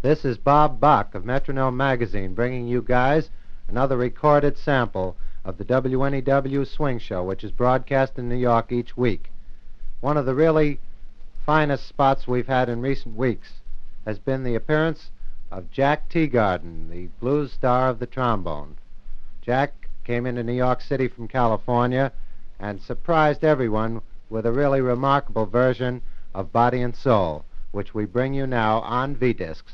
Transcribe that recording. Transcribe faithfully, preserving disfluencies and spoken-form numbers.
This is Bob Bach of Metronome Magazine bringing you guys another recorded sample of the W N E W Swing Show, which is broadcast in New York each week. One of the really finest spots we've had in recent weeks has been the appearance of Jack Teagarden, the blues star of the trombone. Jack came into New York City from California and surprised everyone with a really remarkable version of Body and Soul, which we bring you now on V-Discs.